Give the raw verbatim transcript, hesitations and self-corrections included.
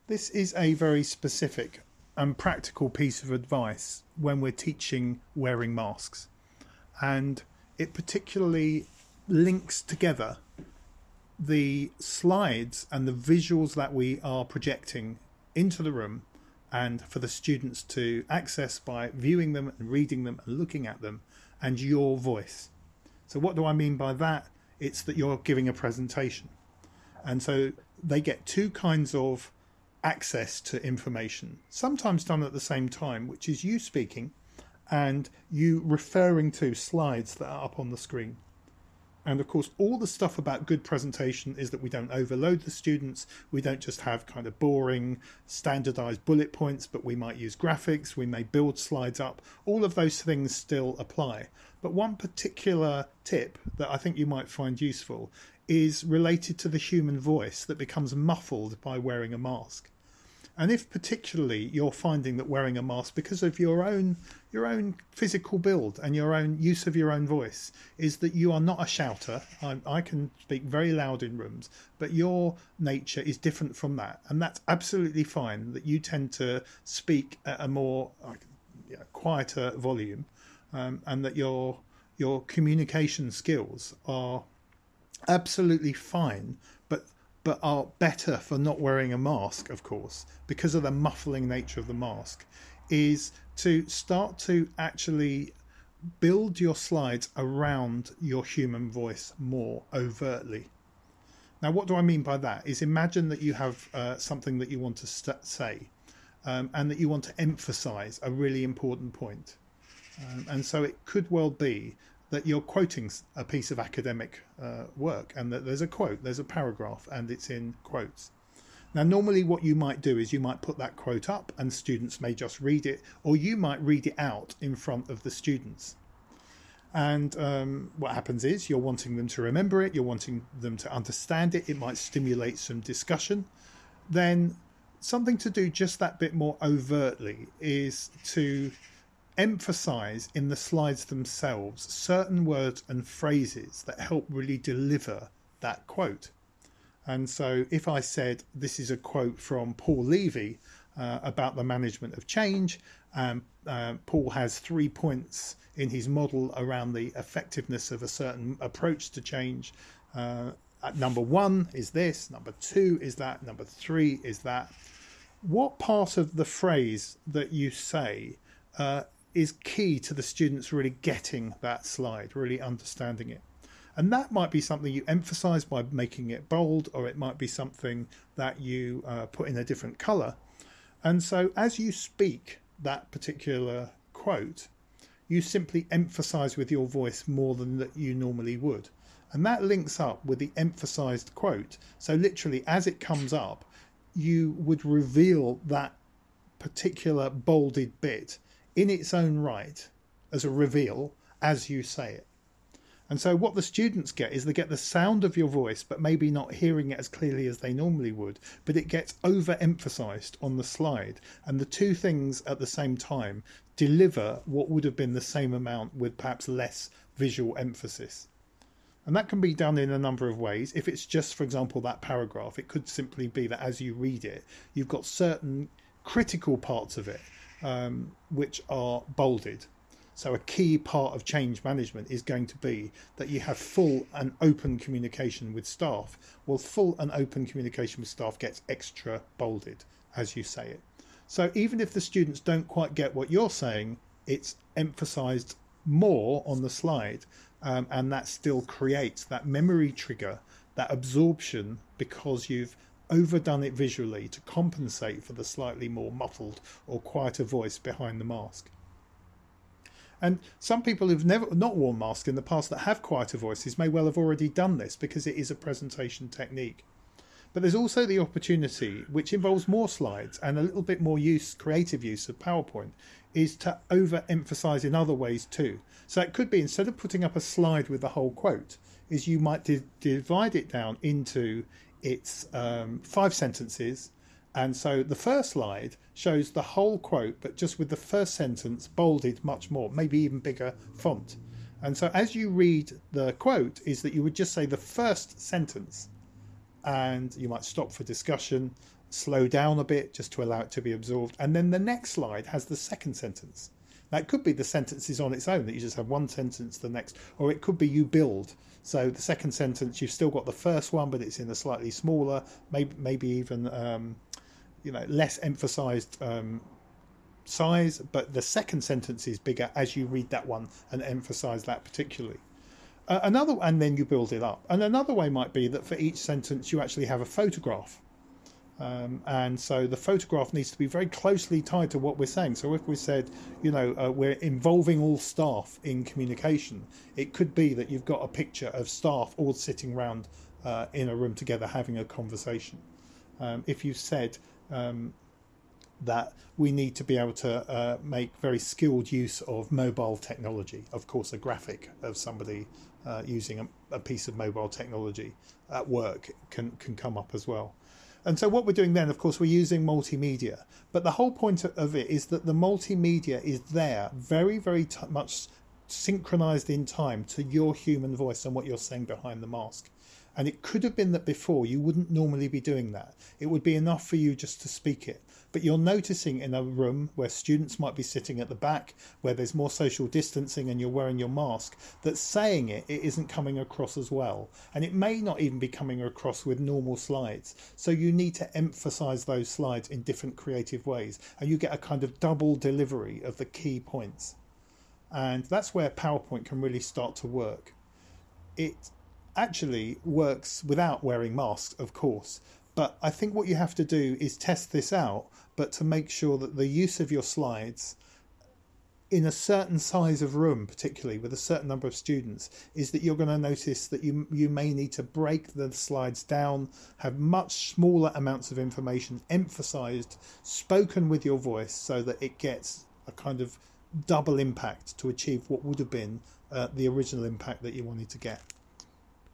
This is a very specific and practical piece of advice when we're teaching wearing masks. And it particularly links together the slides and the visuals that we are projecting into the room and for the students to access by viewing them and reading them and looking at them, and your voice. So what do I mean by that? It's that you're giving a presentation. And so they get two kinds of access to information, sometimes done at the same time, which is you speaking and you referring to slides that are up on the screen. And of course, all the stuff about good presentation is that we don't overload the students. We don't just have kind of boring, standardized bullet points, but we might use graphics. We may build slides up. All of those things still apply. But one particular tip that I think you might find useful is related to the human voice that becomes muffled by wearing a mask. And if particularly you're finding that wearing a mask, because of your own your own physical build and your own use of your own voice, is that you are not a shouter. I, I can speak very loud in rooms, but your nature is different from that. And that's absolutely fine, that you tend to speak at a more like, you know, quieter volume, um, and that your your communication skills are absolutely fine, but but are better for not wearing a mask, of course, because of the muffling nature of the mask, is to start to actually build your slides around your human voice more overtly. Now, what do I mean by that? Is imagine that you have uh, something that you want to st- say, um, and that you want to emphasize a really important point. Um, and so it could well be that you're quoting a piece of academic uh, work, and that there's a quote, there's a paragraph, and it's in quotes. Now, normally what you might do is you might put that quote up and students may just read it, or you might read it out in front of the students. And um, what happens is you're wanting them to remember it, you're wanting them to understand it, it might stimulate some discussion. Then something to do just that bit more overtly is to emphasize in the slides themselves certain words and phrases that help really deliver that quote. And so if I said this is a quote from Paul Levy uh, about the management of change, um, uh, Paul has three points in his model around the effectiveness of a certain approach to change. Uh, number one is this, number two is that, number three is that. What part of the phrase that you say uh, is key to the students really getting that slide, really understanding it? And that might be something you emphasize by making it bold, or it might be something that you uh, put in a different color. And so as you speak that particular quote, you simply emphasize with your voice more than that you normally would. And that links up with the emphasized quote. So literally as it comes up, you would reveal that particular bolded bit in its own right as a reveal as you say it. And so what the students get is they get the sound of your voice, but maybe not hearing it as clearly as they normally would, but it gets overemphasized on the slide. And the two things at the same time deliver what would have been the same amount with perhaps less visual emphasis. And that can be done in a number of ways. If it's just, for example, that paragraph, it could simply be that as you read it, you've got certain critical parts of it um, which are bolded. So a key part of change management is going to be that you have full and open communication with staff. Well, full and open communication with staff gets extra bolded as you say it. So even if the students don't quite get what you're saying, it's emphasized more on the slide, um, and that still creates that memory trigger, that absorption, because you've overdone it visually to compensate for the slightly more muffled or quieter voice behind the mask. And some people who've never not worn masks in the past that have quieter voices may well have already done this because it is a presentation technique. But there's also the opportunity, which involves more slides and a little bit more use, creative use of PowerPoint, is to overemphasize in other ways too. So it could be, instead of putting up a slide with the whole quote, is you might di- divide it down into its um, five sentences. And so the first slide shows the whole quote, but just with the first sentence bolded much more, maybe even bigger font. And so as you read the quote, is that you would just say the first sentence, and you might stop for discussion, slow down a bit just to allow it to be absorbed. And then the next slide has the second sentence. Now, it could be the sentences on its own, that you just have one sentence, the next, or it could be you build. So the second sentence, you've still got the first one, but it's in a slightly smaller, maybe maybe even um, you know, less emphasized um, size, but the second sentence is bigger as you read that one and emphasize that particularly. Uh, another, and then you build it up. And another way might be that for each sentence you actually have a photograph. Um, and so the photograph needs to be very closely tied to what we're saying. So if we said, you know, uh, we're involving all staff in communication, it could be that you've got a picture of staff all sitting around uh, in a room together having a conversation. Um, if you said um, that we need to be able to uh, make very skilled use of mobile technology, of course a graphic of somebody uh, using a, a piece of mobile technology at work can, can come up as well. And so what we're doing then, of course, we're using multimedia. But the whole point of it is that the multimedia is there very, very t- much synchronized in time to your human voice and what you're saying behind the mask. And it could have been that before you wouldn't normally be doing that. It would be enough for you just to speak it. But you're noticing in a room where students might be sitting at the back, where there's more social distancing and you're wearing your mask, that saying it, it isn't coming across as well. And it may not even be coming across with normal slides. So you need to emphasize those slides in different creative ways. And you get a kind of double delivery of the key points. And that's where PowerPoint can really start to work. It actually works without wearing masks, of course. But I think what you have to do is test this out, but to make sure that the use of your slides in a certain size of room, particularly with a certain number of students, is that you're going to notice that you you may need to break the slides down, have much smaller amounts of information emphasized, spoken with your voice so that it gets a kind of double impact to achieve what would have been uh, the original impact that you wanted to get.